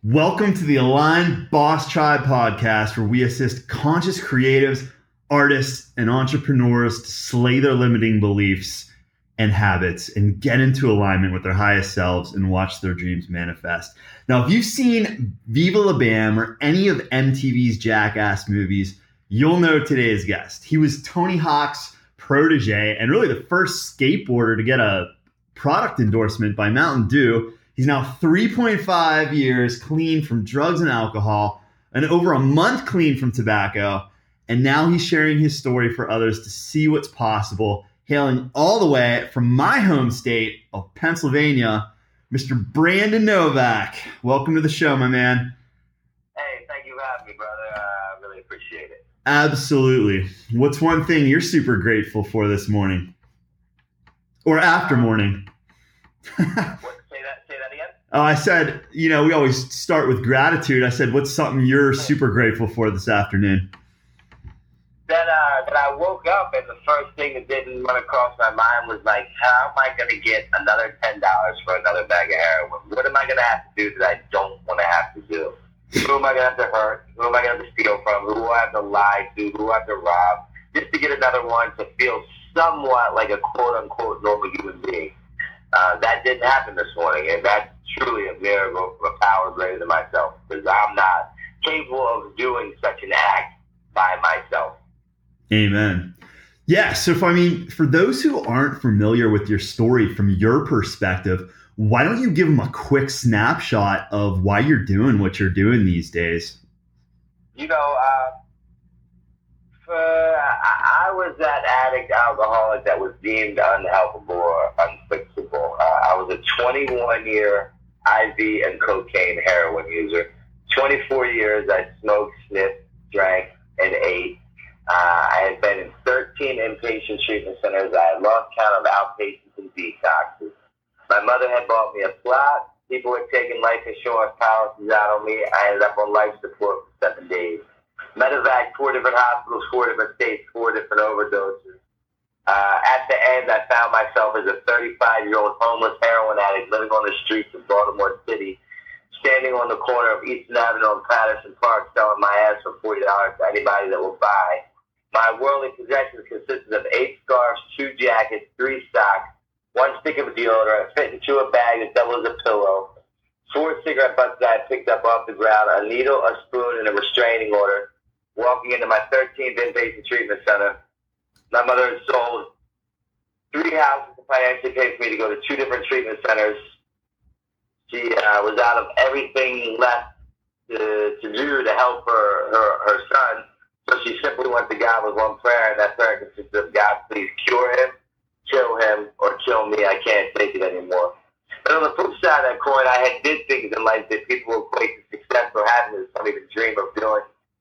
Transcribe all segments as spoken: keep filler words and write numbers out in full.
Welcome to the Aligned Boss Tribe podcast, where we assist conscious creatives, artists, and entrepreneurs to slay their limiting beliefs and habits and get into alignment with their highest selves and watch their dreams manifest. Now, if you've seen Viva La Bam or any of M T V's Jackass movies, you'll know today's guest. He was Tony Hawk's protege and really the first skateboarder to get a product endorsement by Mountain Dew. He's now three point five years clean from drugs and alcohol and over a month clean from tobacco. And now he's sharing his story for others to see what's possible, hailing all the way from my home state of Pennsylvania, Mister Brandon Novak. Welcome to the show, my man. Hey, thank you for having me, brother. Uh, I really appreciate it. Absolutely. What's one thing you're super grateful for this morning? Or after morning? what, say that say that again? Oh, I said, you know, we always start with gratitude. I said, what's something you're super grateful for this afternoon? That, uh, that I woke up and the first thing that didn't run across my mind was like, how am I going to get another ten dollars for another bag of heroin? What am I going to have to do that I don't want to have to do? Who am I going to have to hurt? Who am I going to steal from? Who do I have to lie to? Who do I have to rob? Just to get another one to feel somewhat like a quote-unquote normal human being. Uh, that didn't happen this morning, and that's truly a miracle of a power greater than myself, because I'm not capable of doing such an act by myself. Amen. Yeah, so if, I mean, for those who aren't familiar with your story from your perspective, why don't you give them a quick snapshot of why you're doing what you're doing these days? You know, uh, for, I, I was that addict alcoholic that was deemed unhelpable or unfixable. Uh, I was a twenty-one-year I V and cocaine heroin user. twenty-four years I smoked, sniffed, drank, and ate. Uh, I had been in thirteen inpatient treatment centers. I had lost count of outpatients and detoxes. My mother had bought me a plot. People were taking life insurance policies out on me. I ended up on life support for seven days. Medevac, four different hospitals, four different states, four different overdoses. Uh, at the end, I found myself as a thirty-five-year-old homeless heroin addict living on the streets of Baltimore City, standing on the corner of Eastern Avenue and Patterson Park, selling my ass for forty dollars to anybody that will buy. My worldly possessions consisted of eight scarves, two jackets, three socks, one stick of deodorant, fit into a bag that doubled as a pillow, four cigarette butts that I picked up off the ground, a needle, a spoon, and a restraining order. Walking into my thirteenth inpatient treatment center, my mother had sold three houses to financially pay for me to go to two different treatment centers. She uh, was out of everything left to, to do to help her, her, her son. So she simply went to God with one prayer, and that prayer consisted of, God, please cure him, kill him, or kill me. I can't take it anymore. But on the flip side of that coin, I had did things in life that people equate to success or happiness, some even dream of doing.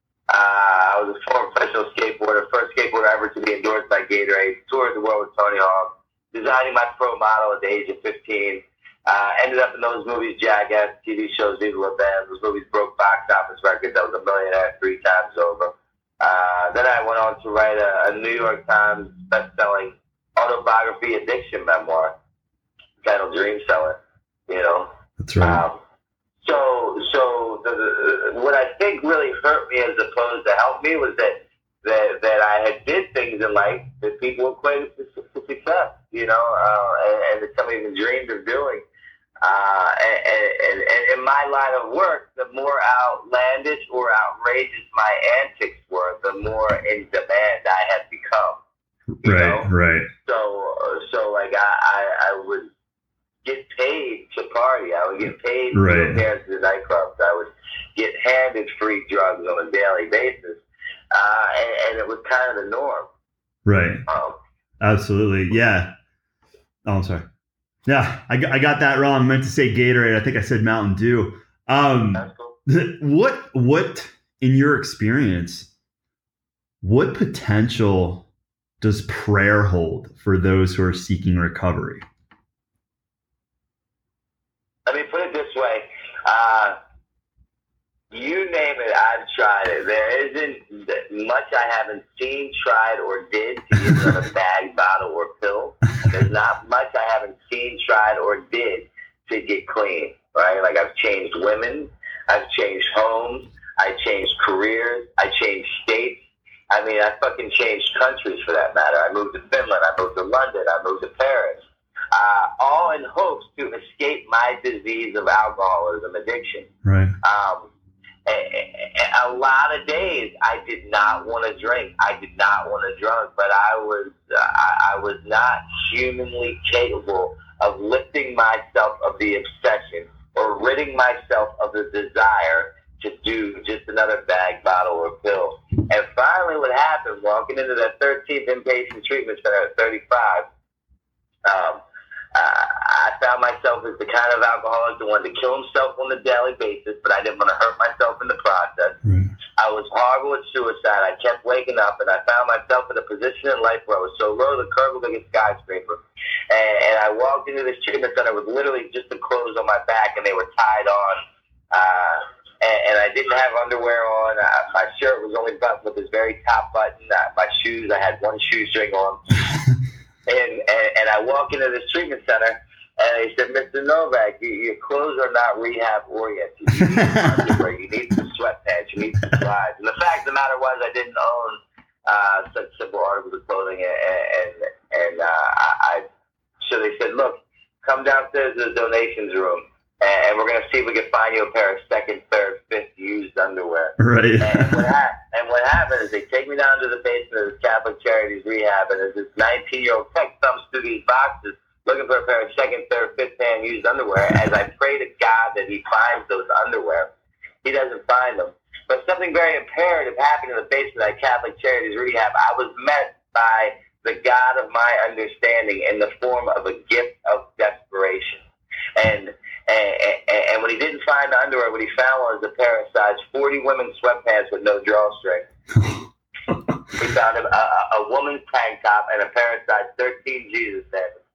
Uh, I was a former professional skateboarder, first skateboarder ever to be endorsed by Gatorade, toured the world with Tony Hawk, designing my pro model at the age of fifteen. Uh, ended up in those movies, Jackass, T V shows, Viva La Bam. Those movies broke box office records. I was a millionaire three times over. Uh, then I went on to write a, a New York Times best-selling autobiography addiction memoir titled Dream Seller. You know? That's right. Um, So, so the, the, what I think really hurt me as opposed to help me was that that, that I had did things in life that people equated to, to success, you know, uh, and, and that some even dreamed of doing. Uh, and, and, and in my line of work, the more outlandish or outrageous my antics were, the more in demand I had become. Right, know? right. So, so like I, I, I would get paid to party. I would get paid right. to appear to the nightclubs. I would get handed free drugs on a daily basis, uh, and, and it was kind of the norm. Right. Um, Absolutely. Yeah. Oh, I'm sorry. Yeah, I, I got that wrong. I meant to say Gatorade. I think I said Mountain Dew. Um, that's cool. What, what, in your experience, what potential does prayer hold for those who are seeking recovery? Let me put it this way. Uh, you name it, I've tried it. There isn't much I haven't seen, tried, or did to get rid of a bag, bottle, or pill. There's not much I haven't seen, tried, or did to get clean, right? Like I've changed women. I've changed homes. I changed careers. I changed states. I mean, I fucking changed countries for that matter. I moved to Finland. I moved to London. I moved to Paris. Uh, all in hopes to escape my disease of alcoholism addiction. Right. Um, a, a, a lot of days I did not want to drink. I did not want to drink, but I was uh, I, I was not humanly capable of lifting myself of the obsession or ridding myself of the desire to do just another bag, bottle, or pill. And finally what happened, walking into that thirteenth inpatient treatment center at thirty-five, um, uh, I found myself as the kind of alcoholic that wanted to kill himself on a daily basis, but I didn't want to hurt myself in the process. Right. I was horrible with suicide. I kept waking up, and I found myself in a position in life where I was so low the curve was like a skyscraper. And, and I walked into this treatment center with literally just the clothes on my back, and they were tied on. Uh, and, and I didn't have underwear on. Uh, my shirt was only buttoned with this very top button. Uh, my shoes, I had one shoestring on. and, and and I walk into this treatment center, and they said, Mister Novak, you, your clothes are not rehab oriented. You need underwear. You need some sweatpants. You need some slides. And the fact of the matter was, I didn't own uh, such simple articles of clothing, and and, and uh, I, I so they said, look, come downstairs to the donations room, and, and we're going to see if we can find you a pair of second, third, fifth used underwear. Right. and, what ha- and what happened is they take me down to the basement of this Catholic Charities rehab, and there's this nineteen-year-old tech thumbs through these boxes looking for a pair of second, third, fifth hand used underwear. As I pray to God that he finds those underwear, he doesn't find them. But something very imperative happened in the basement of that Catholic Charities rehab. I was met by the God of my understanding in the form of a gift of desperation. And and, and, and when he didn't find the underwear, what he found was a pair of size forty women's sweatpants with no drawstring. He found a, a, a woman's tank top and a pair of size thirteen Jesus sandals.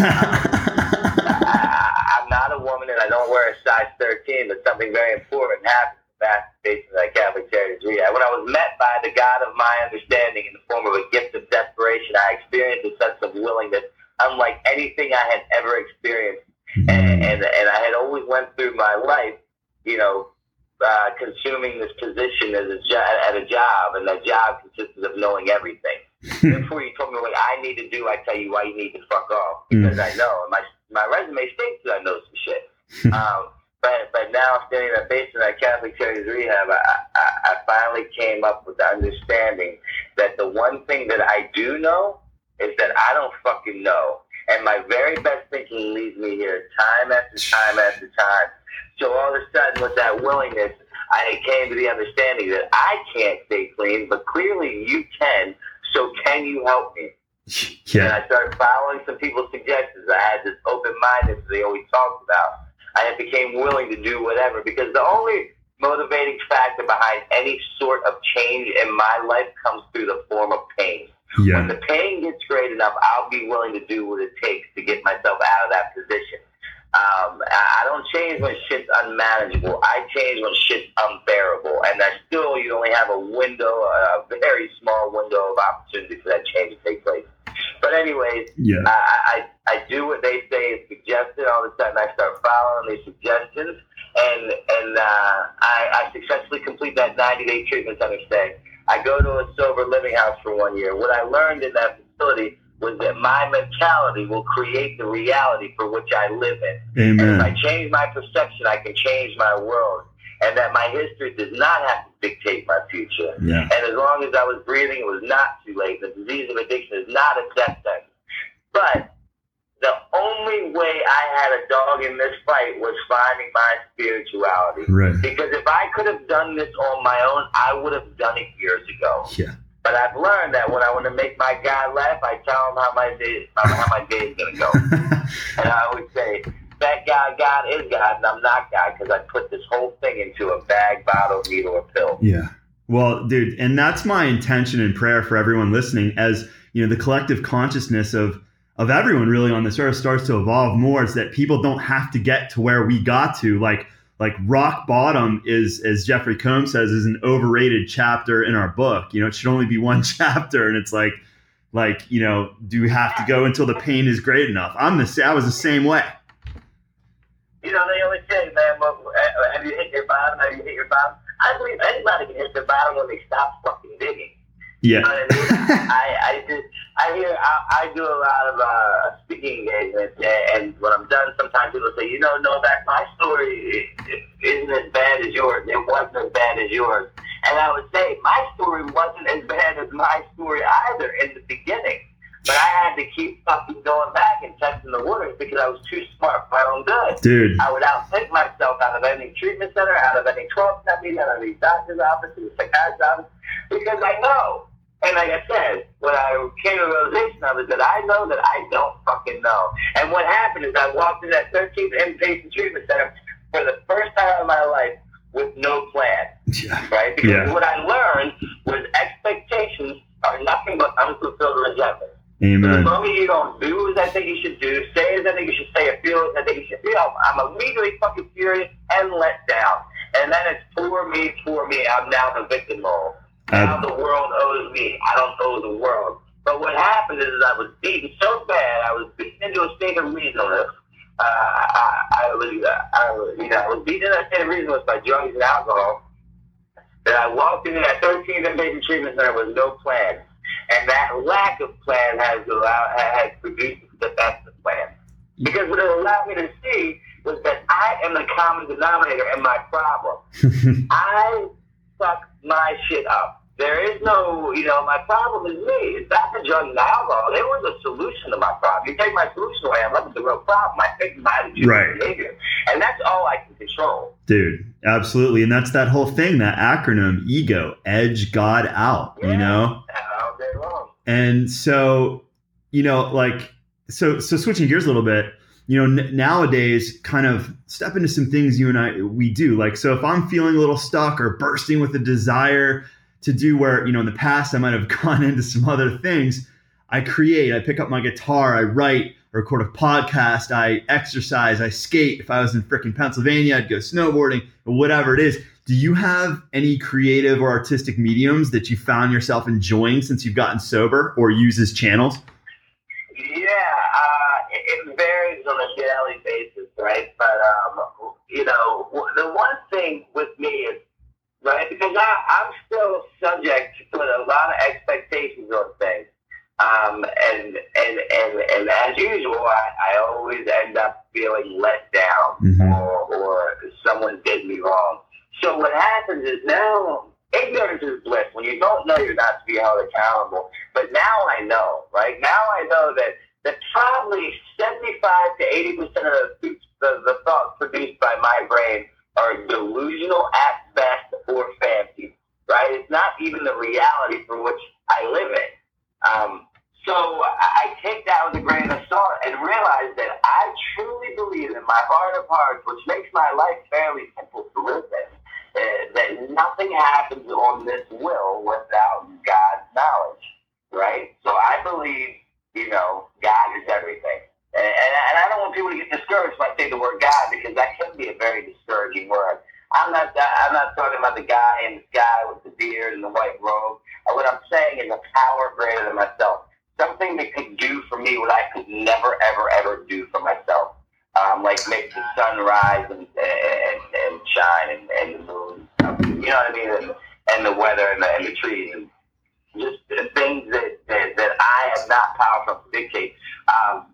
I, I'm not a woman and I don't wear a size thirteen, but something very important happened in the vast space of that Catholic Charities rehab. When I was met by the God of my understanding in the form of a gift of desperation, I experienced a sense of willingness unlike anything I had ever experienced. And, and and I had always went through my life, you know, uh, consuming this position as a jo- at a job, and that job consisted of knowing everything. Before you told me what I need to do, I tell you why you need to fuck off, because mm. I know. And my my resume states that I know some shit. um, but but now standing in that basement at Catholic Charities Rehab, I, I I finally came up with the understanding that the one thing that I do know is that I don't fucking know. And my very best thinking leads me here time after time after time. So all of a sudden, with that willingness, I came to the understanding that I can't stay clean, but clearly you can. So can you help me? Yeah. And I started following some people's suggestions. I had this open-mindedness they always talked about. I became willing to do whatever, because the only motivating factor behind any sort of change in my life comes through the form of pain. Yeah. When the pain gets great enough, I'll be willing to do what it takes to get myself out of that position. Um, I don't change when shit's unmanageable. I change when shit's unbearable. And that still, you only have a window, a very small window of opportunity for that change to take place. But anyways, yeah. I, I, I do what they say is suggested. All of a sudden, I start following these suggestions. And, and uh, I, I successfully complete that ninety-day treatment center stay. I go to a sober living house for one year. What I learned in that facility was that my mentality will create the reality for which I live in. Amen. And if I change my perception, I can change my world. And that my history does not have to dictate my future. Yeah. And as long as I was breathing, it was not too late. The disease of addiction is not a death sentence. But the only way I had a dog in this fight was finding my spirituality. Right. Because if I could have done this on my own, I would have done it years ago. Yeah. But I've learned that when I want to make my God laugh, I tell him how my day, how my day is going to go. And I always say, that God, God is God, and I'm not God, because I put this whole thing into a bag, bottle, needle, or pill. Yeah. Well, dude, and that's my intention and prayer for everyone listening, as you know, the collective consciousness of of everyone really on this earth starts to evolve more, is that people don't have to get to where we got to. Like, like rock bottom is, as Jeffrey Combs says, is an overrated chapter in our book. You know, it should only be one chapter. And it's like, like, you know, do we have to go until the pain is great enough? I'm the, I was the same way. You know, they always say, man, well, have you hit your bottom? bottom, now you hit your bottom. I believe anybody can hit their bottom when they stop fucking digging. Yeah. You know what I mean? I, I, just, I hear, I, I do a lot of uh, speaking engagements, and, and when I'm done, sometimes people say, you know, no, that my story it, it isn't as bad as yours. It wasn't as bad as yours. And I would say, my story wasn't as bad as my story either in the beginning. But I had to keep fucking going back and testing the waters because I was too smart for my own good. Dude. I would outthink myself out of any treatment center, out of any twelve-step meeting, out of any doctor's office, any psychiatrist's office, because I know. And like I said, when I came to the realization of it, that I know that I don't fucking know. And what happened is I walked into that thirteenth inpatient treatment center for the first time in my life with no plan. Yeah. Right? Because Yeah. what I learned was expectations are nothing but unfulfilled resentment. Amen. As long as you don't do as I think you should do, say as I think you should say, or feel as I think you should feel, I'm immediately fucking furious and let down. And then it's poor me, poor me. I'm now the victim role. Now the world owes me. I don't owe the world. But what happened is, is I was beaten so bad. I was beaten into a state of reasonableness. Uh, I, I was, uh, I was, you know, I was beaten into a state of reasonableness by drugs and alcohol. That I walked into that thirteenth inpatient treatment center with no plan, and that lack of plan has allowed, has produced the best of plan. Because what it allowed me to see was that I am the common denominator in my problem. I fuck my shit up. There is no, you know, my problem is me. It's not the drugs and alcohol. They were the solution to my problem. You take my solution away, I'm left with the real problem. I fix my attitude Right. and behavior. And that's all I can control. Dude, absolutely. And that's that whole thing, that acronym, ego, edge God out, Yeah. you know? All day long. And so, you know, like, so, so switching gears a little bit, you know, n- nowadays kind of step into some things you and I, we do. Like, so if I'm feeling a little stuck or bursting with a desire to do where, you know, in the past I might have gone into some other things, I create, I pick up my guitar, I write, I record a podcast, I exercise, I skate. If I was in frickin' Pennsylvania, I'd go snowboarding or whatever it is. Do you have any creative or artistic mediums that you found yourself enjoying since you've gotten sober or use as channels? Yeah, uh, it, it varies on a daily basis, right? But, um, you know, the one thing with me is, right, because I, I'm still subject to put a lot of expectations on things. Um, and, and, and, and as usual, I, I always end up feeling let down Mm-hmm. or, or someone did me wrong. So what happens is now, ignorance is bliss. When you don't know, you're not to be held accountable. But now I know, right? Now I know that, that probably seventy-five to eighty percent of the, the, the thoughts produced by my brain are delusional at best or fancy, right? It's not even the reality for which I live in. Um, so I take that with a grain of salt and realize that I truly believe in my heart of hearts, which makes my life fairly simple to live in, uh, that nothing happens on this will without God's knowledge, right? So I believe, you know, God is everything. And, and, and I don't want people to get discouraged when I say the word God, because that can be a very discouraging word. I'm not I'm not talking about the guy in the sky with the beard and the white robe. Uh, What I'm saying is a power greater than myself. Something that could do for me what I could never, ever, ever do for myself. Um, like make the sun rise and, and, and shine and, and the moon. You know what I mean? And, and the weather and the, and the trees. And just the things that, that, that I am not powerful to dictate. Um,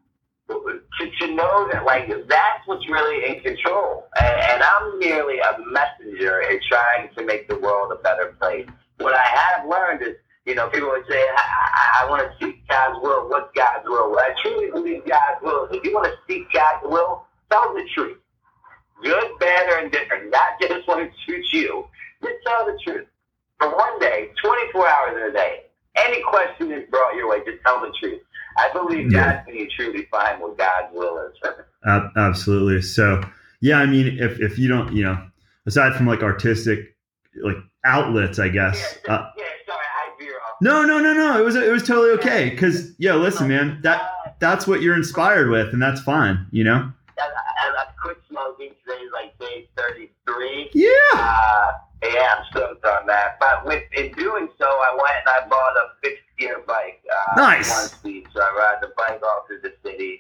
To, to know that, like, that's what's really in control. And, and I'm merely a messenger in trying to make the world a better place. What I have learned is, you know, people would say, I, I, I want to seek God's will. What's God's will? Well, I truly believe God's will. If you want to seek God's will, tell the truth. Good, bad, or indifferent. Not just when it suits you. Just tell the truth. For one day, twenty-four hours in a day, any question is brought your way, just tell the truth. I believe Yeah. that's when you truly find what God's will is. Ab- absolutely. So, yeah, I mean, if, if you don't, you know, aside from like artistic, like outlets, I guess. Yeah, Uh, yeah, sorry, I veer off. no, no, no, no. It was, it was totally okay. Cause yeah, listen, man, that, that's what you're inspired with, and that's fine, you know? I, I, I quit smoking. Today's like day thirty-three. Yeah. Uh, yeah, I'm stoked on that. But with in doing so, I went and I bought a fixed gear bike. Uh, Nice. One speed, so I ride the bike all through the city.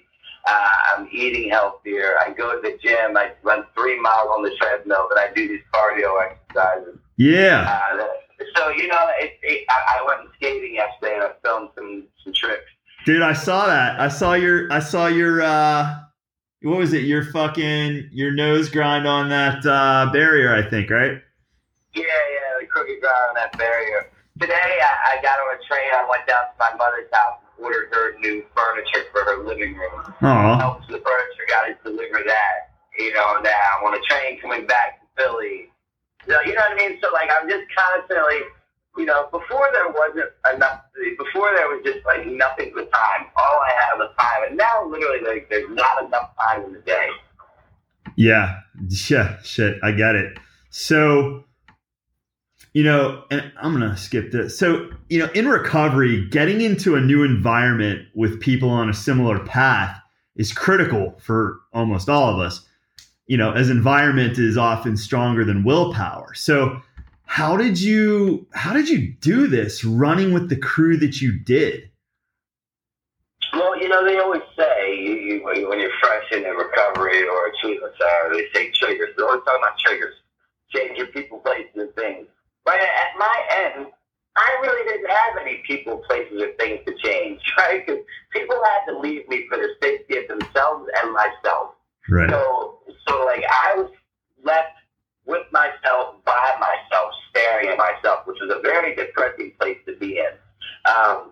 Uh, I'm eating healthier. I go to the gym. I run three miles on the treadmill. Then I do these cardio exercises. Yeah. Uh, so, you know, it, it, I, I went skating yesterday and I filmed some, some tricks. Dude, I saw that. I saw your, I saw your, uh, what was it? Your fucking, your nose grind on that uh, barrier, I think, right? Yeah, yeah, the crooked grind on that barrier. Today, I, I got on a train. I went down to my mother's house and ordered her new furniture for her living room. Aw. Helped the furniture guys deliver that. You know, now I'm on a train coming back to Philly. So, you know what I mean? So, like, I'm just constantly, you know, before there wasn't enough, before there was just, like, nothing but time. All I had was time. And now, literally, like, there's not enough time in the day. Yeah. Yeah. Shit. I get it. So, you know, and I'm going to skip this. So, you know, in recovery, getting into a new environment with people on a similar path is critical for almost all of us, you know, as environment is often stronger than willpower. So how did you, how did you do this running with the crew that you did? Well, you know, they always say you, you, when you're fresh in a recovery or a treatment center, they say triggers. They're always talking about triggers. Change your people, places, and things. But at my end, I really didn't have any people, places, or things to change, right? Because people had to leave me for the safety of themselves and myself. Right. So, so like, I was left with myself, by myself, staring at myself, which was a very depressing place to be in. Um,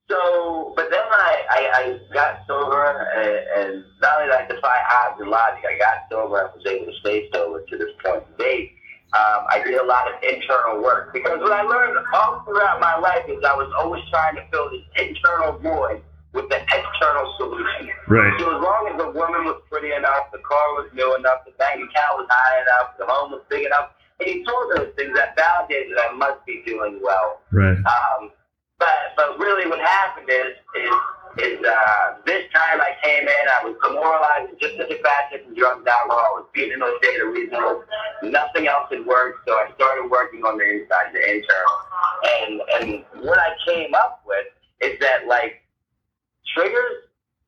so, but then I, I, I got sober, and, and not only did I defy odds and logic, I got sober and was able to stay sober to this point to date. Um, I did a lot of internal work because what I learned all throughout my life is I was always trying to fill this internal void with the external solution. Right. So as long as the woman was pretty enough, the car was new enough, the bank account was high enough, the home was big enough, and he told those things that validated that I must be doing well. Right. Um, but but really what happened is is is uh, this time I came in, I was demoralized, just as a bad trip and drugs and alcohol. I was being in those data regionals. Nothing else had worked, so I started working on the inside, the internal. And and what I came up with is that, like, triggers,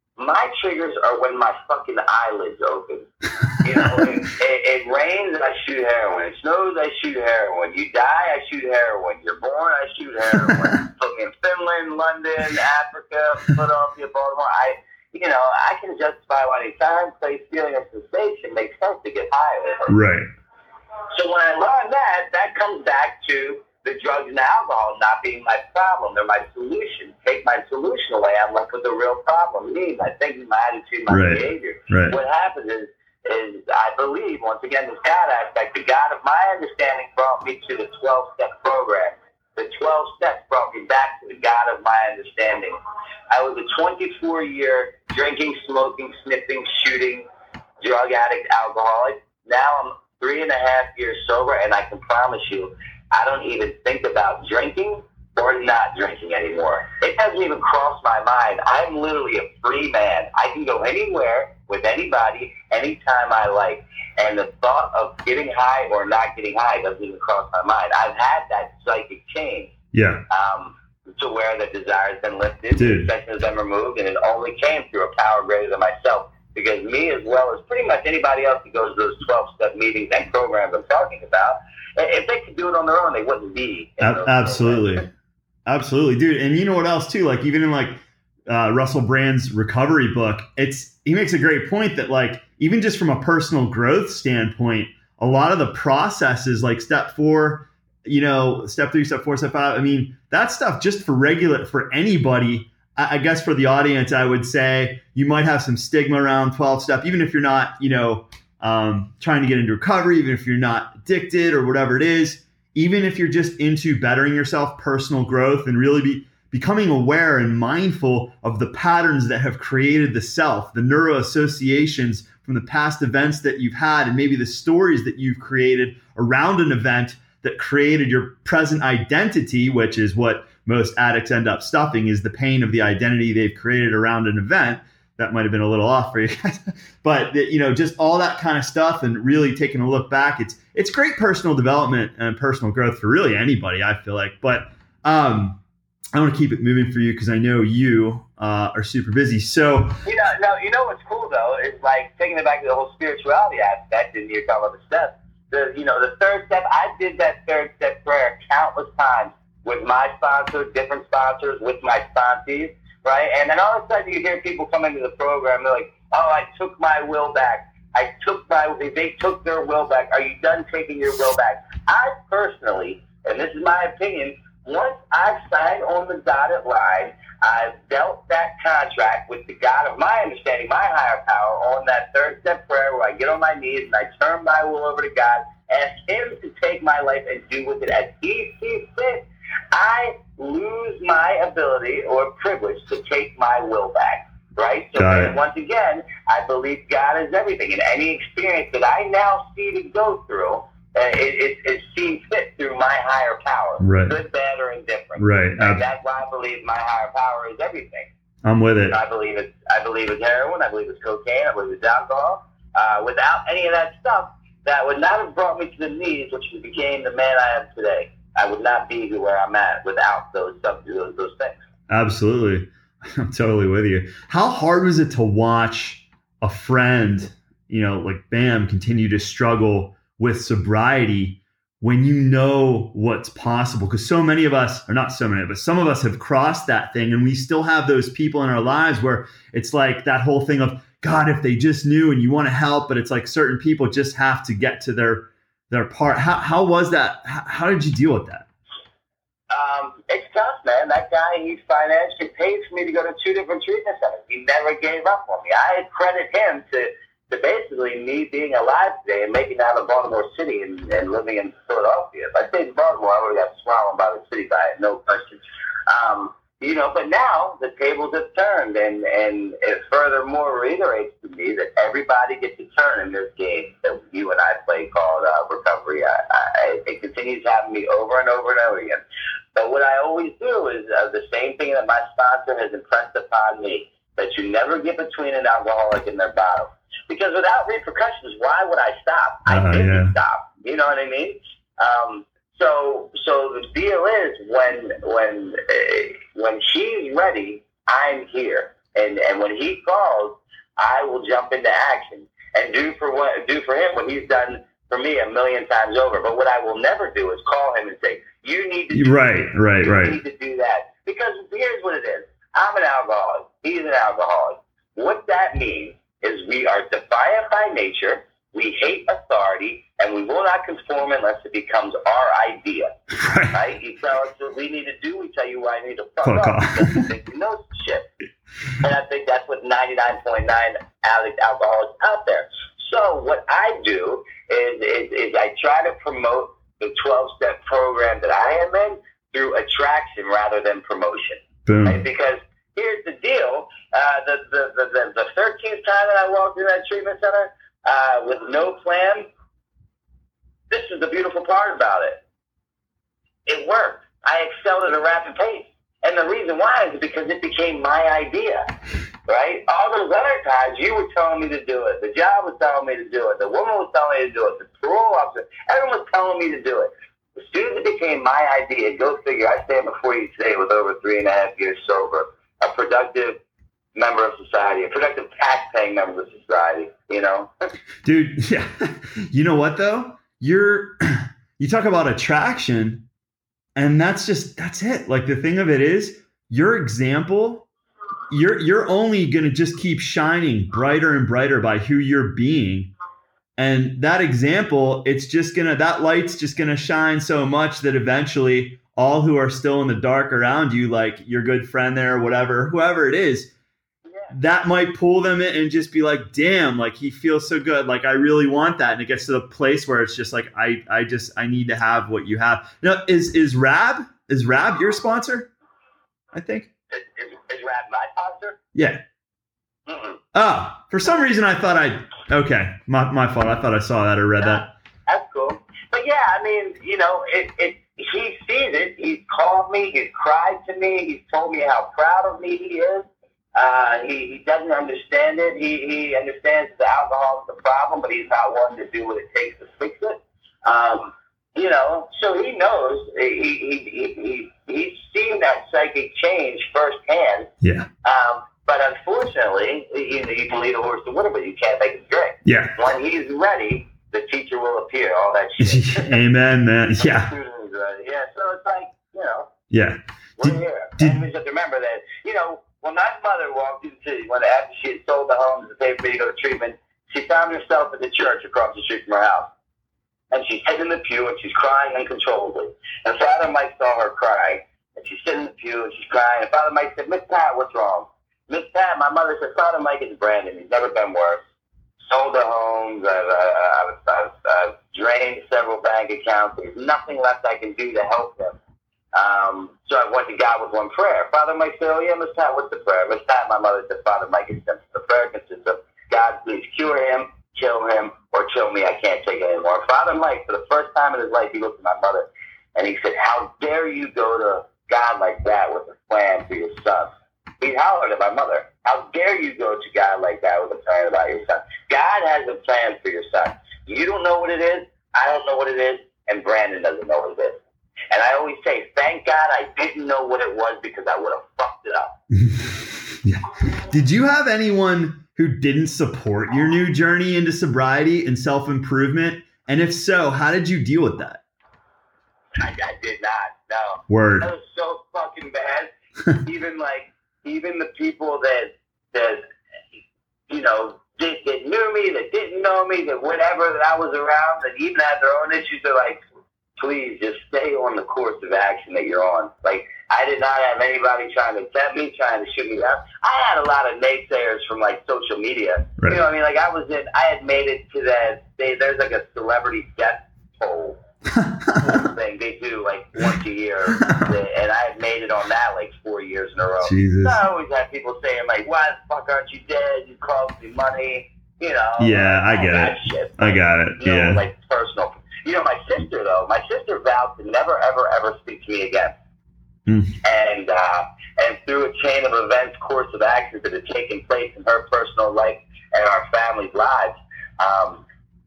my triggers are when my fucking eyelids open. You know, it, it, it rains, I shoot heroin. It snows, I shoot heroin. You die, I shoot heroin. You're born, I shoot heroin. Put me in Finland, London, Africa, Philadelphia, Baltimore. I, you know, I can justify why the time, place, feeling, and sensation makes sense to get high. Right. So when I learned that, that comes back to the drugs and alcohol not being my problem. They're my solution. Take my solution away, I'm left with the real problem. Me, my thinking, my attitude, my right. behavior. Right. What happens is, is I believe, once again, this God aspect, the God of my understanding brought me to the twelve-step program. The twelve steps brought me back to the God of my understanding. I was a twenty-four-year drinking, smoking, sniffing, shooting, drug addict, alcoholic. Now I'm three and a half years sober, and I can promise you, I don't even think about drinking or not drinking anymore. It doesn't even cross my mind. I'm literally a free man. I can go anywhere with anybody, anytime I like. And the thought of getting high or not getting high doesn't even cross my mind. I've had that psychic change. Yeah. Um, to where the desire has been lifted, Dude. the obsession has been removed, and it only came through a power greater than myself. Because me, as well as pretty much anybody else who goes to those twelve-step meetings and programs I'm talking about, if they could do it on their own, they wouldn't be. A- absolutely. Programs. Absolutely, dude. And you know what else, too? Like, even in, like, uh, Russell Brand's recovery book, it's he makes a great point that, like, even just from a personal growth standpoint, a lot of the processes, like step four, you know, step three, step four, step five, I mean, that stuff just for regular, for anybody, I, I guess for the audience, I would say you might have some stigma around twelve step, even if you're not, you know, um, trying to get into recovery, even if you're not addicted or whatever it is, even if you're just into bettering yourself, personal growth, and really be becoming aware and mindful of the patterns that have created the self, the neuro associations from the past events that you've had, and maybe the stories that you've created around an event that created your present identity, which is what most addicts end up stuffing, is the pain of the identity they've created around an event. That might have been a little off for you guys, but you know, just all that kind of stuff, and really taking a look back. It's it's great personal development and personal growth for really anybody, I feel like. But um, I want to keep it moving for you because I know you uh, are super busy. So, you know, no, you know what's cool though is like taking it back to the whole spirituality aspect, and you're talking about the steps. The you know the third step, I did that third step prayer countless times with my sponsor, different sponsors, with my sponsees, right? And then all of a sudden you hear people come into the program, they're like, "Oh, I took my will back. I took my they took their will back. Are you done taking your will back?" I personally, and this is my opinion, once I've signed on the dotted line, I've dealt that contract with the God of my understanding, my higher power, on that third step prayer where I get on my knees and I turn my will over to God, ask Him to take my life and do with it as He sees fit. I lose my ability or privilege to take my will back, right? So then, once again, I believe God is everything, and any experience that I now see to go through, Uh, it, it, it's seen fit through my higher power, right. Good, bad, or indifferent. Right. And Ab- that's why I believe my higher power is everything. I'm with it. I believe it's, I believe it's heroin. I believe it's cocaine. I believe it's alcohol. Uh, without any of that stuff, that would not have brought me to the knees, which became the man I am today. I would not be where I'm at without those stuff, those, those things. Absolutely. I'm totally with you. How hard was it to watch a friend, you know, like Bam, continue to struggle with sobriety when you know what's possible? Because so many of us, or not so many, but some of us have crossed that thing, and we still have those people in our lives where it's like that whole thing of, God, if they just knew, and you want to help, but it's like certain people just have to get to their their part. How how was that? How, how did you deal with that? Um, it's tough, man. That guy, he financially paid for me to go to two different treatment centers. He never gave up on me. I credit him to to basically me being alive today and making it out of Baltimore City and, and living in Philadelphia. If I stayed in Baltimore, I would have got swallowed by the city by it, no question. Um, you know, but now the tables have turned, and, and it furthermore reiterates to me that everybody gets a turn in this game that you and I play called uh, recovery. I, I, it continues having me over and over and over again. But what I always do is uh, the same thing that my sponsor has impressed upon me, that you never get between an alcoholic and their bottle. Because without repercussions, why would I stop? I uh, didn't yeah. stop. You know what I mean? Um, so, so the deal is when when uh, when he's ready, I'm here, and and when he calls, I will jump into action and do for what do for him what he's done for me a million times over. But what I will never do is call him and say, "You need to do right, this. right, you right. need to do that." Because here's what it is: I'm an alcoholic. He's an alcoholic. What that means is we are defiant by nature, we hate authority, and we will not conform unless it becomes our idea. Right. Right? You tell us what we need to do, we tell you why we need to fuck, fuck up off. because we think we know some shit. And I think that's what ninety-nine point nine addict alcoholics out there. So what I do is, is, is I try to promote the twelve-step program that I am in through attraction rather than promotion. Boom. Right? Because here's the deal. Uh, the, the, the, the, the thirteenth time that I walked in that treatment center uh, with no plan, this is the beautiful part about it. It worked. I excelled at a rapid pace. And the reason why is because it became my idea, right? All those other times, you were telling me to do it. The job was telling me to do it. The woman was telling me to do it. The parole officer, everyone was telling me to do it. As soon as it became my idea, go figure, I stand before you today with over three and a half years sober, a productive member of society, a productive tax-paying member of society, you know? Dude, yeah. You know what, though? You're, you talk about attraction, and that's just, that's it. Like, the thing of it is, your example, you're, you're only going to just keep shining brighter and brighter by who you're being. And that example, it's just going to, that light's just going to shine so much that eventually all who are still in the dark around you, like your good friend there, whatever, whoever it is, that might pull them in and just be like, damn, like he feels so good. Like, I really want that. And it gets to the place where it's just like, I, I just, I need to have what you have. Now, is, is Rab, is Rab your sponsor? I think. Is, is, is Rab my sponsor? Yeah. Mm-mm. Oh, for some reason I thought I, okay, my, my fault. I thought I saw that or read no, that. That's cool. But yeah, I mean, you know, it, it, he sees it. He's called me. He's cried to me. He's told me how proud of me he is. Uh, he, he doesn't understand it. He, he understands the alcohol is the problem, but he's not willing to do what it takes to fix it. Um, you know, so he knows, he, he, he, he, he's seen that psychic change firsthand. Yeah. Um, but unfortunately, you know, you can lead a horse to water, but you can't make him drink. Yeah. When he's ready, the teacher will appear, all that shit. Amen, man. Yeah. Yeah, so it's like, you know. Yeah. We're Did, here. did, and we just have to remember that, you know, when my mother walked into, when after she had sold the homes and paid for me to go to treatment, she found herself at the church across the street from her house. And she's sitting in the pew and she's crying uncontrollably. And Father Mike saw her crying. And she's sitting in the pew and she's crying. And Father Mike said, Miss Pat, what's wrong? Miss Pat, my mother said, Father Mike is Brandon. He's never been worse. Sold the homes. I've, I've, I've, I've drained several bank accounts. There's nothing left I can do to help him. Um, so I went to God with one prayer. Father Mike said, oh, yeah, Miss Pat, what's the prayer? Miss Pat, my mother said, Father Mike is simple. The prayer consists of, God, please cure him, kill him, or kill me. I can't take it anymore. Father Mike, for the first time in his life, he looked at my mother, and he said, how dare you go to God like that with a plan for your son? He hollered at my mother, how dare you go to God like that with a plan about your son? God has a plan for your son. You don't know what it is, I don't know what it is, and Brandon doesn't know what it is. And I always say, thank God I didn't know what it was, because I would have fucked it up. Yeah. Did you have anyone who didn't support your new journey into sobriety and self-improvement? And if so, how did you deal with that? I, I did not, no. Word. That was so fucking bad. even like, even the people that, that you know, that, that knew me, that didn't know me, that whatever that I was around, that even had their own issues, they're like, please just stay on the course of action that you're on. Like, I did not have anybody trying to tempt me, trying to shoot me down. I had a lot of naysayers from, like, social media. Right. You know what I mean? Like, I was in, I had made it to that, they, there's like a celebrity death poll thing they do, like, once a year. And I had made it on that, like, four years in a row. Jesus. So I always had people saying, like, why the fuck aren't you dead? You cost me money. You know. Yeah, like, I get it. Shit. I got it. You yeah. know, like, personal. You know, my sister, though, my sister vowed to never, ever, ever speak to me again. Mm. And uh, and through a chain of events, course of actions that had taken place in her personal life and our family's lives, um,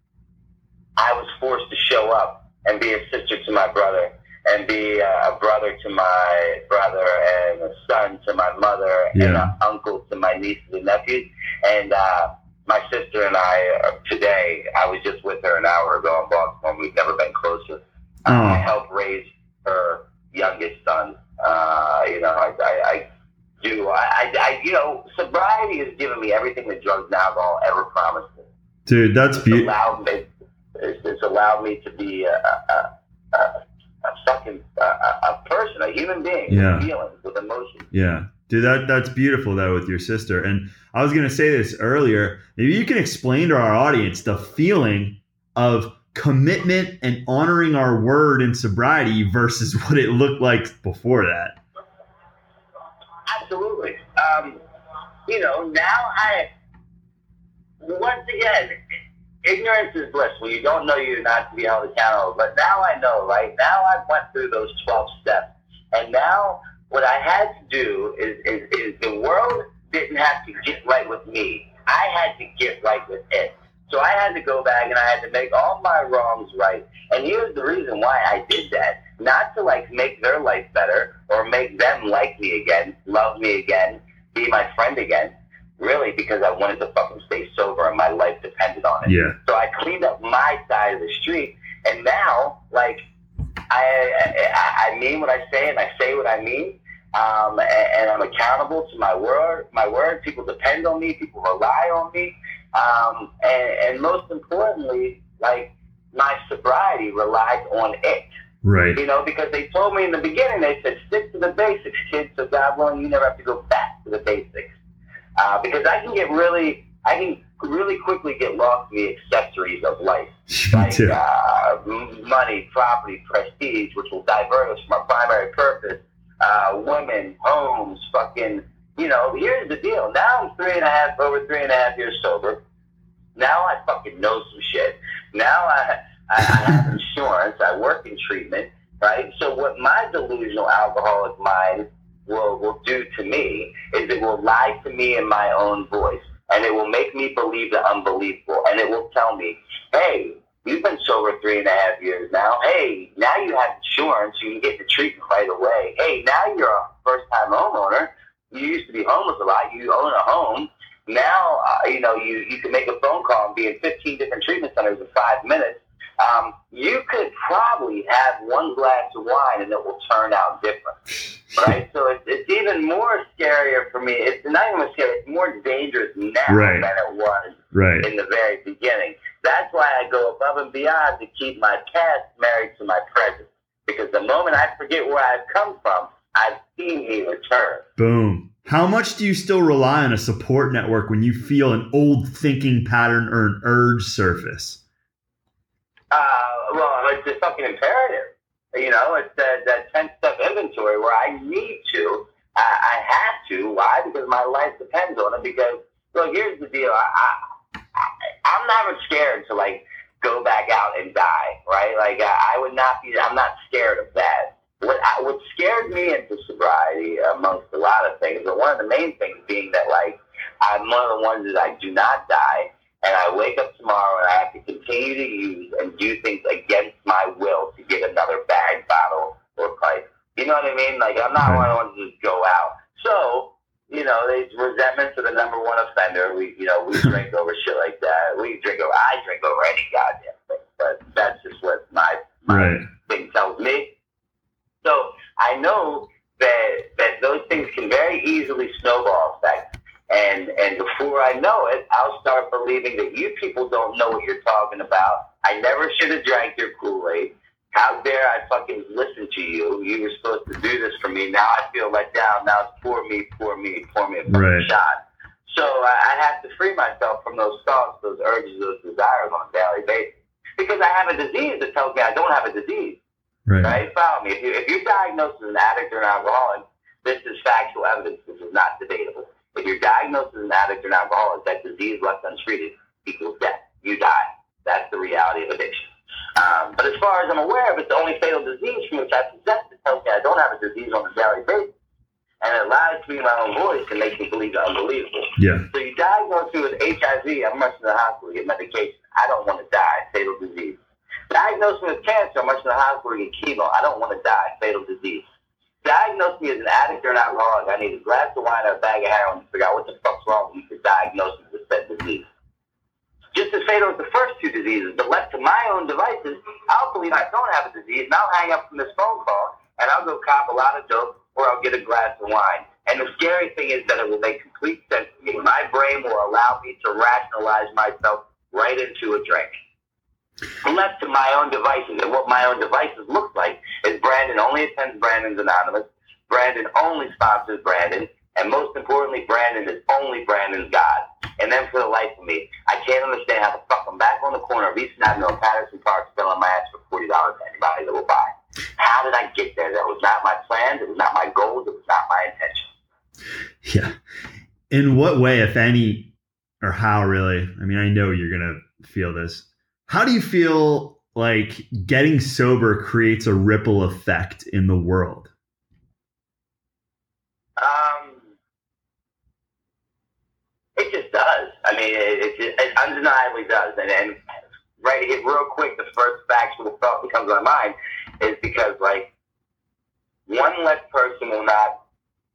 I was forced to show up and be a sister to my brother, and be a brother to my brother, and a son to my mother, yeah. and an uncle to my nieces and nephews. And uh, my sister and I, uh, today, I was just with her an hour ago in Baltimore. We've never been closer. Oh. I helped raise her youngest son. Uh, you know, I, I, I do. I, I, you know, sobriety has given me everything that drugs and alcohol ever promised me. Dude, that's beautiful. It's, it's, it's allowed me to be a, a, a, a fucking a, a person, a human being, yeah. with feelings, with emotions. Yeah. Dude, that, that's beautiful, though, with your sister. And I was going to say this earlier. Maybe you can explain to our audience the feeling of commitment and honoring our word in sobriety versus what it looked like before that. Absolutely. Um, you know, now I, once again, ignorance is bliss. When you don't know, you're not to be held accountable. But now I know, right? Now I went through those twelve steps. And now what I had to do is, is, is the world didn't have to get right with me. I had to get right with it. So I had to go back and I had to make all my wrongs right. And here's the reason why I did that. Not to, like, make their life better or make them like me again, love me again, be my friend again. Really, because I wanted to fucking stay sober and my life depended on it. Yeah. So I cleaned up my side of the street. And now, like, I, I, I mean what I say and I say what I mean. Um, and, and I'm accountable to my word. My word. People depend on me. People rely on me. Um, and, and most importantly, like, my sobriety relies on it. Right. You know, because they told me in the beginning, they said, stick to the basics, kids. So God willing, you never have to go back to the basics. Uh, because I can get really, I can really quickly get lost in the accessories of life. Like uh, money, property, prestige, which will divert us from our primary purpose. Uh, women, homes, fucking, you know, here's the deal. Now I'm three and a half, over three and a half years sober. Now I fucking know some shit. Now I, I, I have insurance. I work in treatment, right? So what my delusional alcoholic mind will, will do to me is it will lie to me in my own voice. And it will make me believe the unbelievable. And it will tell me, hey, you've been sober three and a half years now. Hey, now you have insurance. You can get the treatment right away. Hey, now you're a first-time homeowner. You used to be homeless a lot. You own a home. Now, uh, you know, you, you can make a phone call and be in fifteen different treatment centers in five minutes. Um, you could probably have one glass of wine and it will turn out different, right? So it's, it's even more scarier for me. It's not even scary. It's more dangerous now right. than it was right. in the very beginning. That's why I go above and beyond to keep my past married to my present. Because the moment I forget where I've come from, I've seen me return. Boom. How much do you still rely on a support network when you feel an old thinking pattern or an urge surface? Uh, well, it's a fucking imperative. You know, it's that, that ten-step inventory where I need to, I, I have to. Why? Because my life depends on it. Because, look, here's the deal. I, I, I, I'm never scared to, like, go back out and die, right? Like, I, I would not be, I'm not scared of that. What, I, what scared me into sobriety, amongst a lot of things, but one of the main things being that, like, I'm one of the ones that I do not die. And I wake up tomorrow and I have to continue to use and do things against my will to get another bag, bottle, or pipe. You know what I mean? Like, I'm not right. one of the ones to just go out. So, you know, there's resentment to the number one offender. We, you know, we drink over shit like that. We drink over, I drink over any goddamn thing. But that's just what my, my right. thing tells me. So I know that, that those things can very easily snowball effect. And and before I know it, I'll start believing that you people don't know what you're talking about. I never should have drank your Kool-Aid. How dare I fucking listen to you? You were supposed to do this for me. Now I feel let down. Now it's poor me, poor me, poor me a fucking right. shot. So I, I have to free myself from those thoughts, those urges, those desires on a daily basis. Because I have a disease that tells me I don't have a disease. Right. Right? Follow me. If, you, if you're diagnosed as an addict or an alcoholic, this is factual evidence. This is not debatable. If you're diagnosed as an addict or an alcoholic, that disease left untreated equals death. You die. That's the reality of addiction. Um, but as far as I'm aware of, it's the only fatal disease from which I possess that tells me I don't have a disease on a daily basis. And it lies to me in my own voice and makes me believe the unbelievable. Yeah. So you diagnose me with H I V, I'm rushing to the hospital to get medication. I don't want to die. Fatal disease. Diagnose me with cancer, I'm rushing to the hospital to get chemo. I don't want to die. Fatal disease. Diagnose me as an addict or an alcoholic. I need a glass of wine or a bag of heroin to figure out what the fuck's wrong with me to diagnose me with said disease. Just as fatal as the first two diseases, but left to my own devices, I'll believe I don't have a disease, and I'll hang up from this phone call, and I'll go cop a lot of dope, or I'll get a glass of wine. And the scary thing is that it will make complete sense to me. My brain will allow me to rationalize myself right into a drink. Left to my own devices, and what my own devices look like is Brandon only attends Brandon's Anonymous, Brandon only sponsors Brandon, and most importantly, Brandon is only Brandon's God. And then for the life of me, I can't understand how the fuck I'm back on the corner of Eastern Avenue and Patterson Park selling my ass for forty dollars to anybody that will buy. How did I get there? That was not my plans, it was not my goals, it was not my intention. Yeah. In what way, if any, or how really, I mean, I know you're going to feel this. How do you feel like getting sober creates a ripple effect in the world? Um, it just does. I mean, it, it, just, it undeniably does. And, and right here, real quick, the first factual thought that comes to my mind is because, like, one less person will not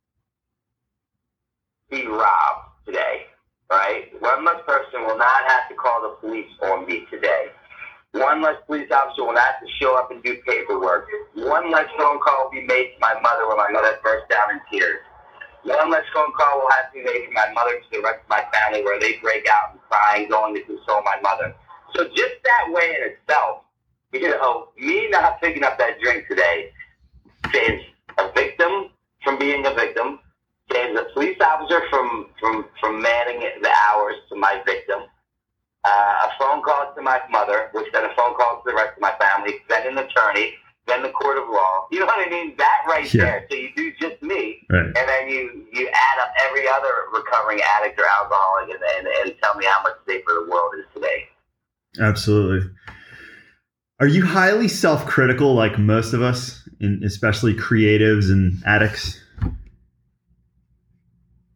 be robbed today. Right? One less person will not have to call the police on me today. One less police officer will not have to show up and do paperwork. One less phone call will be made to my mother when my mother bursts down in tears. One less phone call will have to be made to my mother to the rest of my family where they break out and cry and going to console my mother. So just that way in itself, you know, me not picking up that drink today saves a victim from being a victim, saves a police officer from, from, from manning the hours to my victim, uh, a phone call to my mother, which then a phone call to the rest of my family, then an attorney, then the court of law. You know what I mean? That right yeah. there. So you do just me, right. and then you, you add up every other recovering addict or alcoholic and, and, and tell me how much safer the world is today. Absolutely. Are you highly self-critical like most of us, in, especially creatives and addicts?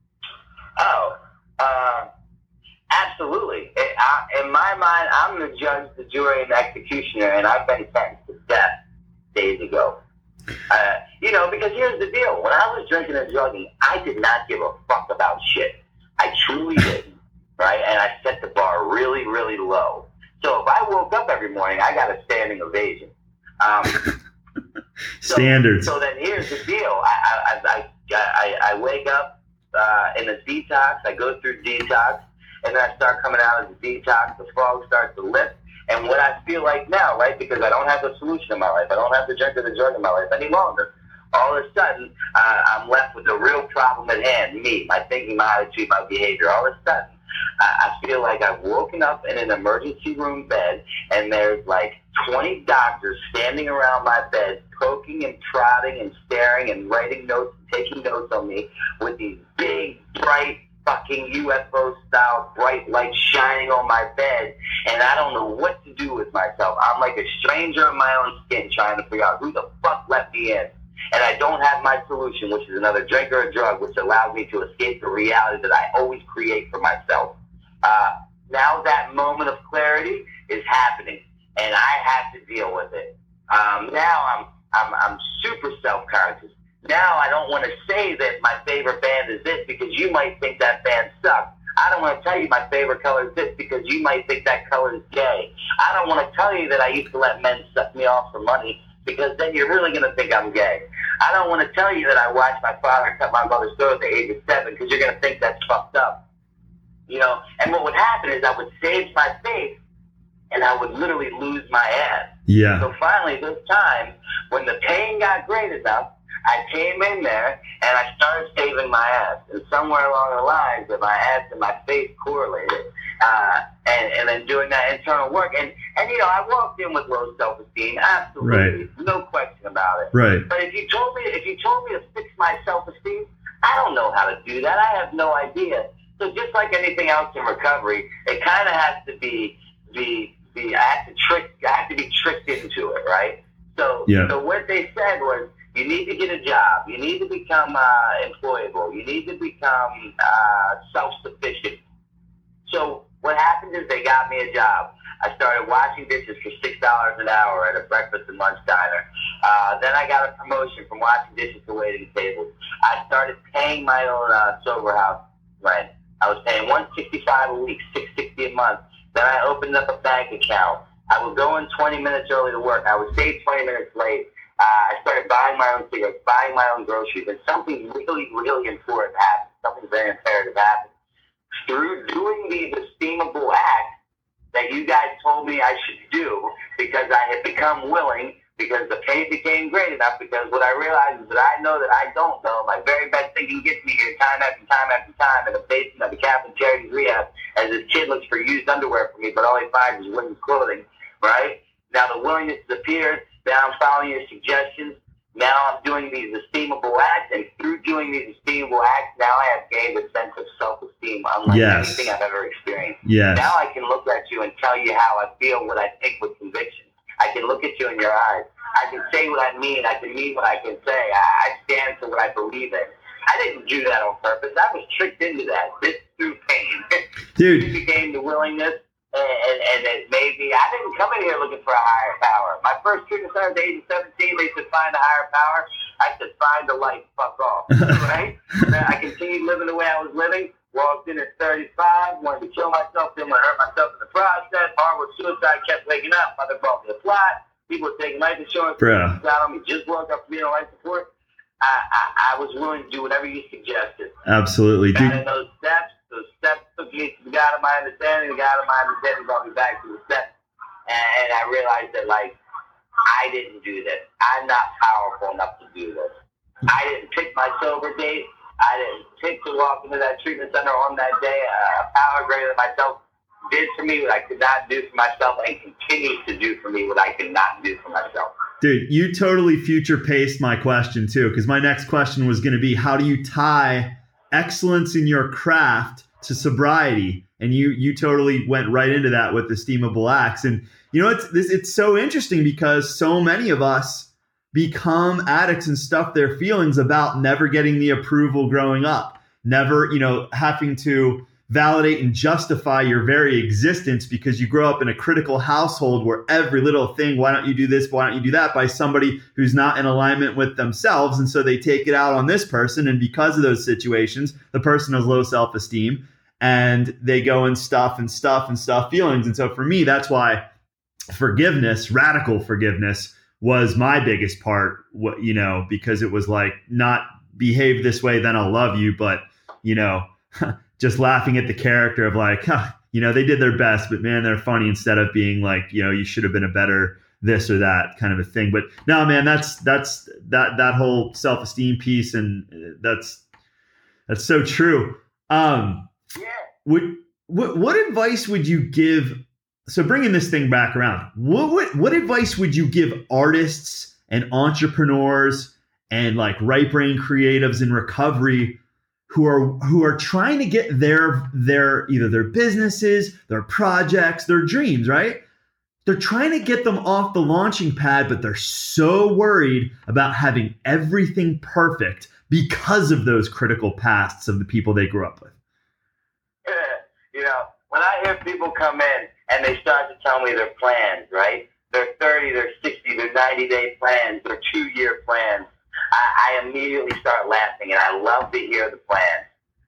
Oh, uh, absolutely. It, I, in my mind, I'm the judge judge, the jury, and the executioner, and I've been sentenced to death days ago. Uh, you know, because here's the deal. When I was drinking and drugging, I did not give a fuck about shit. I truly didn't, right? And I set the bar really, really low. So if I woke up every morning, I got a standing ovation. Um, so, Standards. So then here's the deal. I, I, I, I, I wake up uh, in a detox. I go through detox, and then I start coming out of the detox. The fog starts to lift. And what I feel like now, right, because I don't have the solution in my life, I don't have the drink or the drug in my life any longer, all of a sudden, uh, I'm left with the real problem at hand, me, my thinking, my attitude, my behavior. All of a sudden, uh, I feel like I've woken up in an emergency room bed, and there's like twenty doctors standing around my bed, poking and prodding and staring and writing notes and taking notes on me with these big, bright, fucking U F O style bright lights shining on my bed, and I don't know what to do with myself. I'm like a stranger in my own skin trying to figure out who the fuck let me in. And I don't have my solution, which is another drink or a drug, which allows me to escape the reality that I always create for myself. Uh, now that moment of clarity is happening, and I have to deal with it. Um, now I'm, I'm, I'm super self-conscious. Now I don't want to say that my favorite band is this because you might think that band sucks. I don't want to tell you my favorite color is this because you might think that color is gay. I don't want to tell you that I used to let men suck me off for money because then you're really going to think I'm gay. I don't want to tell you that I watched my father cut my mother's throat at the age of seven because you're going to think that's fucked up. You know, and what would happen is I would save my face and I would literally lose my ass. Yeah. So finally this time, when the pain got great enough, I came in there and I started saving my ass. And somewhere along the lines that my ass and my face correlated. Uh, and, and then doing that internal work. And, and, you know, I walked in with low self-esteem. Absolutely. Right. No question about it. Right. But if you told me, if you told me to fix my self-esteem, I don't know how to do that. I have no idea. So just like anything else in recovery, it kind of has to be, be, be, I have to trick, I have to be tricked into it, right? So, yeah. so what they said was, you need to get a job. You need to become uh, employable. You need to become uh, self-sufficient. So what happened is they got me a job. I started washing dishes for six dollars an hour at a breakfast and lunch diner. Uh, then I got a promotion from washing dishes to waiting tables. I started paying my own uh, sober house rent. I was paying one hundred sixty-five dollars a week, six hundred sixty dollars a month. Then I opened up a bank account. I would go in twenty minutes early to work. I would stay twenty minutes late. Uh, I started buying my own cigarettes, buying my own groceries, and something really, really important happened. Something very imperative happened. Through doing these esteemable acts that you guys told me I should do because I had become willing, because the pain became great enough, because what I realized is that I know that I don't know. My very best thinking gets me here time after time after time in the basement of the Catholic Charities Rehab as this kid looks for used underwear for me, but all he finds is women's clothing, right? Now the willingness has appeared. Now I'm following your suggestions. Now I'm doing these esteemable acts, and through doing these esteemable acts, now I have gained a sense of self-esteem unlike yes. anything I've ever experienced. Yes. Now I can look at you and tell you how I feel, what I think with conviction. I can look at you in your eyes. I can say what I mean. I can mean what I can say. I, I stand for what I believe in. I didn't do that on purpose. I was tricked into that. This through pain. Dude. It became the willingness. And, and, and it made me, I didn't come in here looking for a higher power. My first treatment center at the age of seventeen, they said, find a higher power. I said, find the light, fuck off. Right? I continued living the way I was living. Walked in at thirty-five, wanted to kill myself, didn't want to hurt myself in the process. Horrible suicide, kept waking up. Mother brought me a plot. People were taking life insurance. Bruh. Got on me, just woke up to being on life support. I, I, I was willing to do whatever you suggested. Absolutely. Got Dude. in those steps. Those steps took me to the God of my understanding. The God of my understanding brought me back to the steps. And I realized that, like, I didn't do this. I'm not powerful enough to do this. I didn't pick my sober date. I didn't pick to walk into that treatment center on that day. A power greater than myself did for me what I could not do for myself and continues to do for me what I could not do for myself. Dude, you totally future paced my question too, because my next question was going to be, how do you tie excellence in your craft to sobriety? And you you totally went right into that with esteemable acts. And you know, it's this it's so interesting because so many of us become addicts and stuff their feelings about never getting the approval growing up, never, you know, having to validate and justify your very existence because you grow up in a critical household where every little thing, why don't you do this, why don't you do that, by somebody who's not in alignment with themselves. And so they take it out on this person. And because of those situations, the person has low self-esteem and they go and stuff and stuff and stuff feelings. And so for me, that's why forgiveness, radical forgiveness, was my biggest part, what, you know, because it was like, not behave this way, then I'll love you. But, you know, just laughing at the character of like, huh, you know, they did their best, but man, they're funny, instead of being like, you know, you should have been a better this or that kind of a thing. But no, man, that's, that's, that, that whole self-esteem piece. And that's, that's so true. Um, yeah. Would, what, what advice would you give? So bringing this thing back around, what, what, what advice would you give artists and entrepreneurs and like right brain creatives in recovery who are who are trying to get their their either their businesses, their projects, their dreams, right? They're trying to get them off the launching pad, but they're so worried about having everything perfect because of those critical pasts of the people they grew up with. You know, when I hear people come in and they start to tell me their plans, right? Their thirty, their sixty, their ninety-day plans, their two-year plans, I, I immediately start laughing, and I love to hear the plans.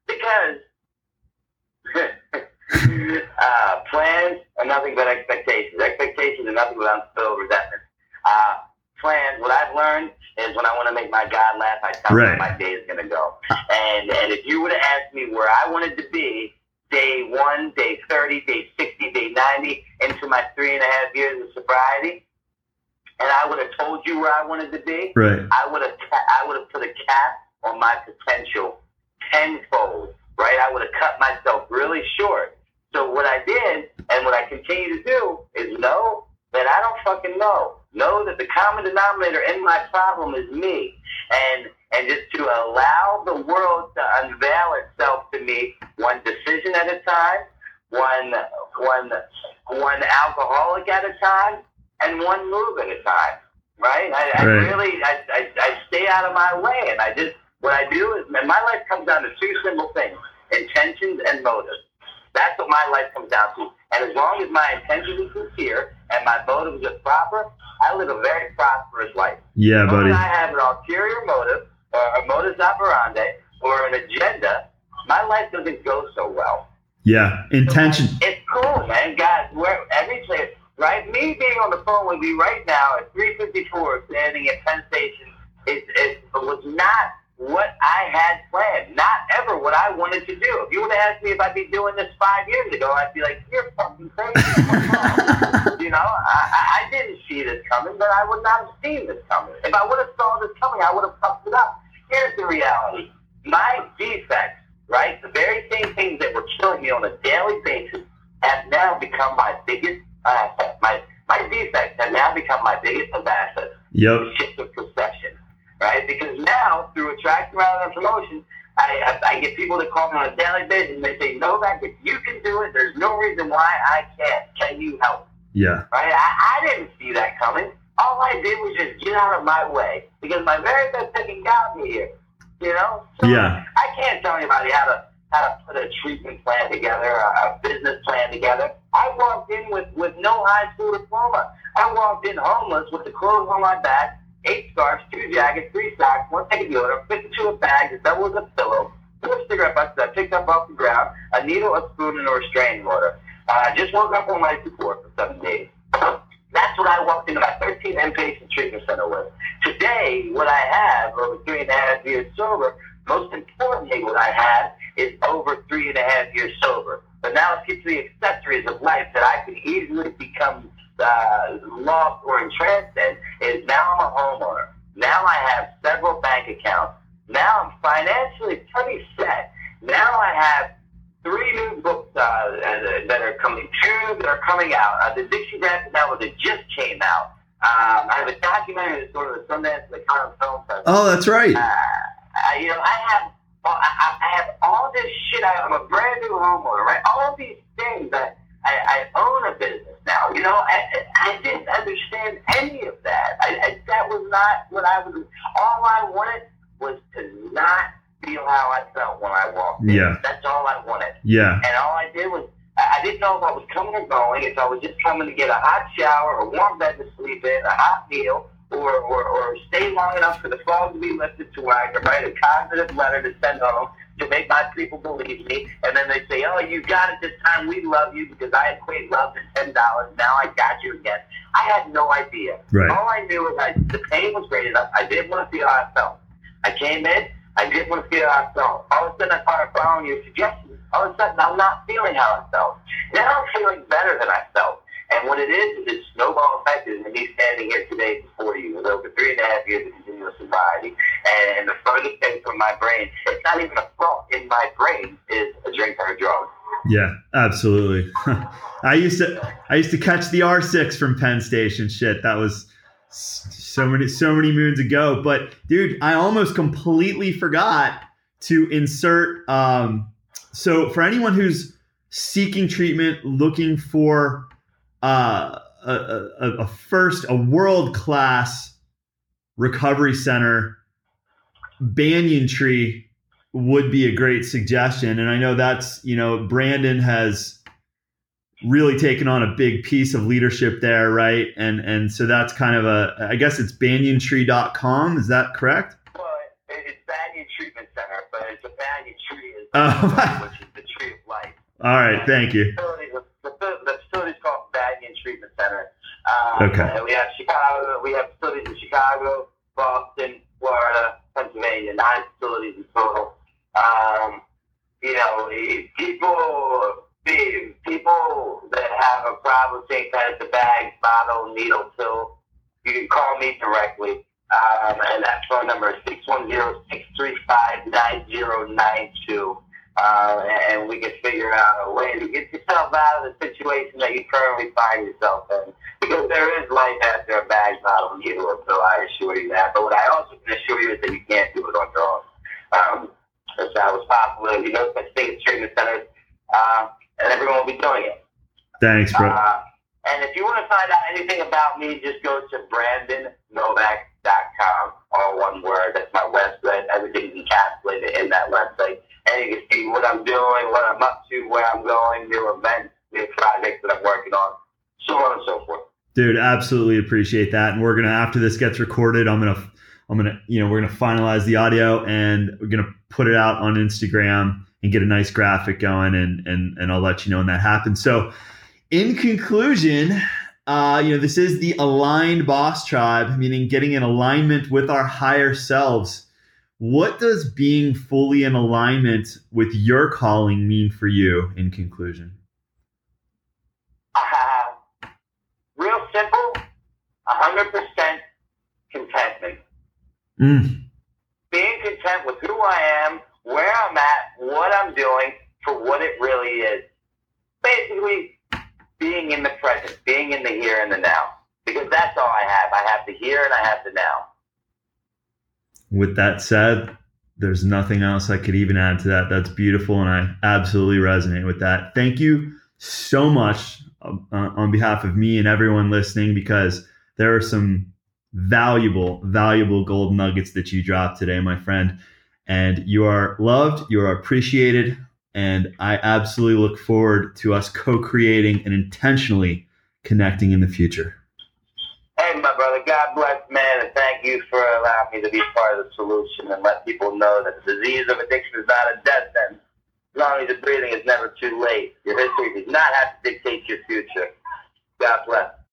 Because uh, plans are nothing but expectations. Expectations are nothing but unfulfilled resentment. Uh, plans, what I've learned is when I want to make my God laugh, I tell right. him how my day is going to go. And, and if you would have asked me where I wanted to be, day one, day thirty, day sixty, day ninety, into my three and a half years of sobriety, and I would have told you where I wanted to be, right. I would have I would have put a cap on my potential tenfold, right? I would have cut myself really short. So what I did, and what I continue to do, is know that I don't fucking know. Know that the common denominator in my problem is me. And and just to allow the world to unveil itself to me one decision at a time, one one one alcoholic at a time, and one move at a time, right? I, I right. really, I, I, I stay out of my way, and I just, what I do is, and my life comes down to two simple things, intentions and motives. That's what my life comes down to. And as long as my intention is sincere and my motives are proper, I live a very prosperous life. Yeah, buddy. When I have an ulterior motive, or a modus operandi, or an agenda, my life doesn't go so well. Yeah, intention. So it's cool, man. Guys, we're every place, right? Me being on the phone with you right now at three fifty-four, standing at Penn Station, is is was not what I had planned. Not ever what I wanted to do. If you would have asked me if I'd be doing this five years ago, I'd be like, "You're fucking crazy." You know, I, I didn't see this coming, but I would not have seen this coming. If I would have saw this coming, I would have fucked it up. Here's the reality: my defects, right, the very same things that were killing me on a daily basis, have now become my biggest asset. My my defects have now become my biggest of assets. Yep. The shift of perception, right? Because now, through attraction rather than promotion, I, I I get people that call me on a daily basis and they say, "Novak, if you can do it, there's no reason why I can't. Can you help?" Yeah. Right? I, I didn't see that coming. All I did was just get out of my way because my very best thinking got me here. You know? So yeah. I can't tell anybody how to how to put a treatment plan together, a, a business plan together. I walked in with, with no high school diploma. I walked in homeless with the clothes on my back, eight scarves, two jackets, three socks, one take a deodorant, fifty-two a bag, that was a pillow, four cigarette butts that I picked up off the ground, a needle, a spoon, and a restraining order. I uh, just woke up on life support for seven days. That's what I walked into my thirteenth inpatient treatment center with. Today, what I have, over three and a half years sober, most importantly, what I have is over three and a half years sober. But now let's get to the accessories of life that I can easily become uh, lost or entranced in, is now I'm a homeowner. Now I have several bank accounts. Now I'm financially pretty set. Now I have three new books uh, that are coming, two that are coming out. Uh, the Dixie Dance that was it just came out. Um, I have a documentary that's going to the Sundance and the Cannes Film Festival. Oh, that's right. Uh, I, you know, I have, I, I have all this shit. I, I'm a brand new homeowner, right? All these things. I, I, I own a business now. You know, I, I didn't understand any of that. I, I, that was not what I was. All I wanted was to not feel how I felt when I walked in. Yeah. That's all I wanted. Yeah. And all I did was, I I didn't know if I was coming or going, if I was just coming to get a hot shower, a warm bed to sleep in, a hot meal, or, or, or stay long enough for the fog to be lifted to where I could write a positive letter to send home to make my people believe me. And then they say, oh, you got it this time. We love you because I equate love to ten dollars. Now I got you again. I had no idea. Right. All I knew was I, the pain was great enough. I didn't want to feel how I felt. I came in. I didn't want to feel how I felt. All of a sudden, I started following your suggestions. All of a sudden, I'm not feeling how I felt. Now I'm feeling better than I felt. And what it is, is it's snowball effect. And me standing here today before you with over three and a half years of continuous sobriety. And the furthest thing from my brain, it's not even a thought in my brain, is a drink or a drug. Yeah, absolutely. I used to I used to catch the R six from Penn Station. Shit, that was so many so many moons ago. But dude, I almost completely forgot to insert. Um, so for anyone who's seeking treatment, looking for uh, a, a, a first a world class recovery center, Banyan Tree would be a great suggestion. And I know that's, you know, Brandon has really taken on a big piece of leadership there, right? And and so that's kind of a, I guess it's banyan tree dot com. Is that correct? Well, it's Banyan Treatment Center, but it's a banyan tree, is Oh. which is the tree of life. All right, thank you. The facility, the facility is called Banyan Treatment Center. Um, Okay. And we have Chicago, we have facilities in Chicago, Boston, Florida, Pennsylvania, nine facilities in total. Um, you know, people, people that have a problem with Saint Peter, bag, bottle, needle, pill, you can call me directly. Um, and that phone number is six one zero, six three five, nine zero nine two. Uh, and we can figure out a way to get yourself out of the situation that you currently find yourself in. Because there is life after a bag, bottle, needle, or pill, I assure you that. But what I also can assure you is that you can't do it on your own. Um, If that was possible, there'd be no such thing as treatment centers, uh, and everyone will be doing it. Thanks, bro. Uh, and if you want to find out anything about me, just go to brandon novak dot com, all one word. That's my website. Everything's encapsulated in that website. And you can see what I'm doing, what I'm up to, where I'm going, new events, new projects that I'm working on, so on and so forth. Dude, absolutely appreciate that. And we're gonna, after this gets recorded, I'm gonna I'm gonna, you know, we're gonna finalize the audio and we're gonna put it out on Instagram and get a nice graphic going, and and and I'll let you know when that happens. So, in conclusion, uh, you know, this is the aligned boss tribe, meaning getting in alignment with our higher selves. What does being fully in alignment with your calling mean for you? In conclusion, Uh, real simple, one hundred percent contentment. mm. Being content with who I am, where I'm at, what I'm doing, for what it really is. Basically, being in the present, being in the here and the now. Because that's all I have. I have the here and I have the now. With that said, there's nothing else I could even add to that. That's beautiful, and I absolutely resonate with that. Thank you so much uh, on behalf of me and everyone listening, because there are some valuable, valuable gold nuggets that you dropped today, my friend. And you are loved, you are appreciated, and I absolutely look forward to us co-creating and intentionally connecting in the future. Hey, my brother, God bless, man, and thank you for allowing me to be part of the solution and let people know that the disease of addiction is not a death sentence. As long as you're breathing, it's never too late. Your history does not have to dictate your future. God bless.